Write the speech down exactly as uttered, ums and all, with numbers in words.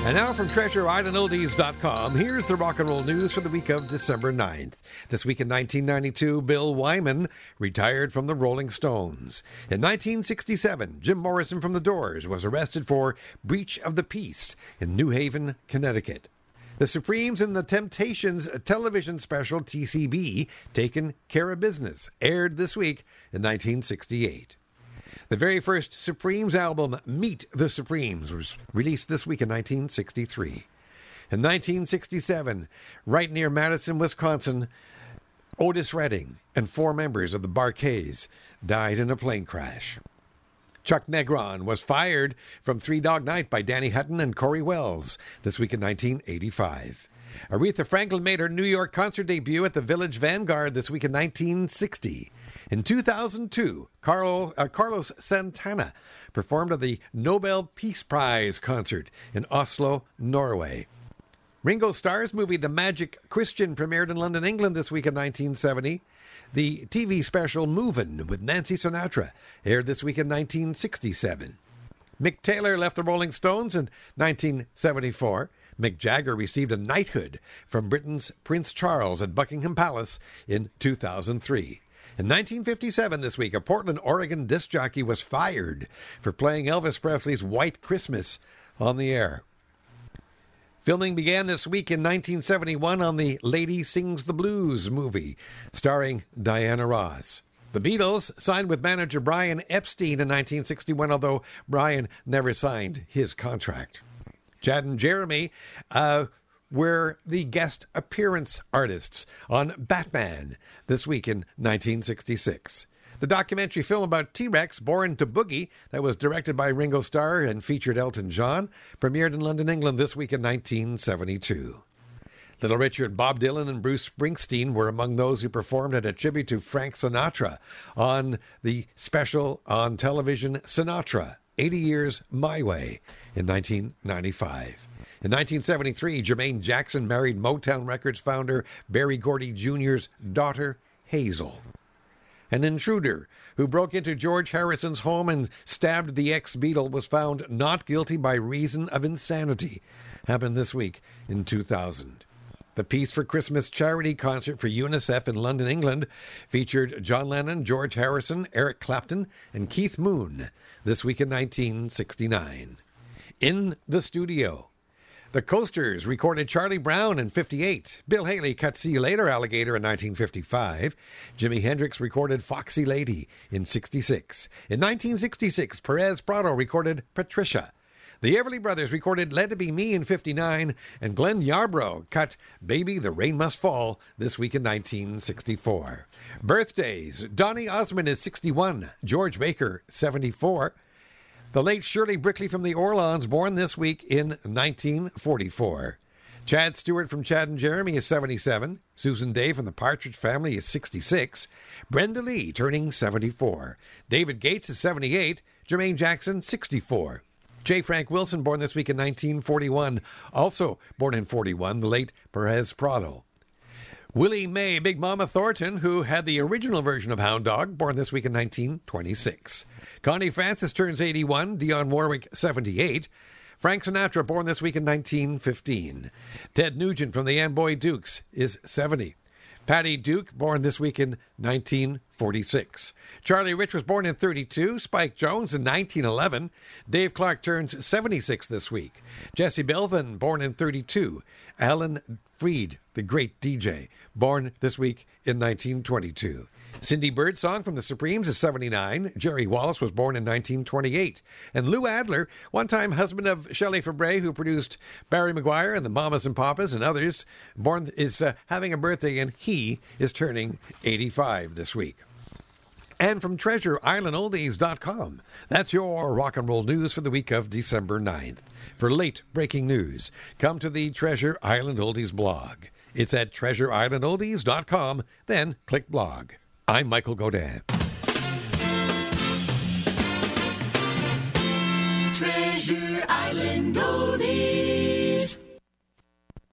And now from treasure island oldies dot com, here's the rock and roll news for the week of December ninth. This week in nineteen ninety-two, Bill Wyman retired from the Rolling Stones. In nineteen sixty-seven, Jim Morrison from The Doors was arrested for breach of the peace in New Haven, Connecticut. The Supremes and the Temptations television special T C B, Taking Care of Business, aired this week in nineteen sixty-eight. The very first Supremes album, Meet the Supremes, was released this week in nineteen sixty-three. In nineteen sixty-seven, right near Madison, Wisconsin, Otis Redding and four members of the Bar-Kays died in a plane crash. Chuck Negron was fired from Three Dog Night by Danny Hutton and Corey Wells this week in nineteen eighty-five. Aretha Franklin made her New York concert debut at the Village Vanguard this week in nineteen sixty. In two thousand two, Carlo, uh, Carlos Santana performed at the Nobel Peace Prize concert in Oslo, Norway. Ringo Starr's movie The Magic Christian premiered in London, England this week in nineteen seventy. The T V special Movin' with Nancy Sinatra aired this week in nineteen sixty-seven. Mick Taylor left the Rolling Stones in nineteen seventy-four. Mick Jagger received a knighthood from Britain's Prince Charles at Buckingham Palace in two thousand three. In nineteen fifty-seven this week, a Portland, Oregon disc jockey was fired for playing Elvis Presley's White Christmas on the air. Filming began this week in nineteen seventy-one on the Lady Sings the Blues movie, starring Diana Ross. The Beatles signed with manager Brian Epstein in nineteen sixty-one, although Brian never signed his contract. Chad and Jeremy uh, were the guest appearance artists on Batman this week in nineteen sixty-six. The documentary film about T-Rex, Born to Boogie, that was directed by Ringo Starr and featured Elton John, premiered in London, England this week in nineteen seventy-two. Little Richard, Bob Dylan, and Bruce Springsteen were among those who performed at a tribute to Frank Sinatra on the special on television Sinatra, eighty years My Way, in nineteen ninety-five. In nineteen seventy-three, Jermaine Jackson married Motown Records founder Berry Gordy Junior's daughter, Hazel. An intruder who broke into George Harrison's home and stabbed the ex-Beatle was found not guilty by reason of insanity. Happened this week in two thousand. The Peace for Christmas charity concert for UNICEF in London, England, featured John Lennon, George Harrison, Eric Clapton, and Keith Moon this week in nineteen sixty-nine. In the studio, the Coasters recorded Charlie Brown in fifty-eight. Bill Haley cut See You Later, Alligator in nineteen fifty-five. Jimi Hendrix recorded Foxy Lady in sixty-six. In nineteen sixty-six, Perez Prado recorded Patricia. The Everly Brothers recorded Let It Be Me in fifty-nine. And Glenn Yarbrough cut Baby, the Rain Must Fall this week in nineteen sixty-four. Birthdays: Donny Osmond is sixty-one. George Baker, seventy-four. The late Shirley Brickley from the Orleans, born this week in nineteen forty-four. Chad Stewart from Chad and Jeremy is seventy-seven. Susan Day from the Partridge Family is sixty-six. Brenda Lee turning seventy-four. David Gates is seventy-eight. Jermaine Jackson, sixty-four. J. Frank Wilson, born this week in nineteen forty-one. Also born in forty-one, the late Perez Prado. Willie Mae Big Mama Thornton, who had the original version of Hound Dog, born this week in nineteen twenty-six. Connie Francis turns eighty-one. Dionne Warwick, seventy-eight. Frank Sinatra, born this week in nineteen fifteen. Ted Nugent from the Amboy Dukes is seventy. Patty Duke, born this week in nineteen forty-six. Charlie Rich was born in thirty-two. Spike Jones in nineteen eleven. Dave Clark turns seventy-six this week. Jesse Belvin, born in thirty-two. Alan Freed, the great D J, born this week in nineteen twenty-two. Cindy Birdsong from the Supremes is seventy-nine. Jerry Wallace was born in nineteen twenty-eight. And Lou Adler, one-time husband of Shelley Fabre, who produced Barry Maguire and the Mamas and Papas and others, born is uh, having a birthday, and he is turning eighty-five this week. And from treasure island oldies dot com, that's your rock and roll news for the week of December ninth. For late breaking news, come to the Treasure Island Oldies blog. It's at treasure island oldies dot com, then click blog. I'm Michael Godin. Treasure Island Oldies.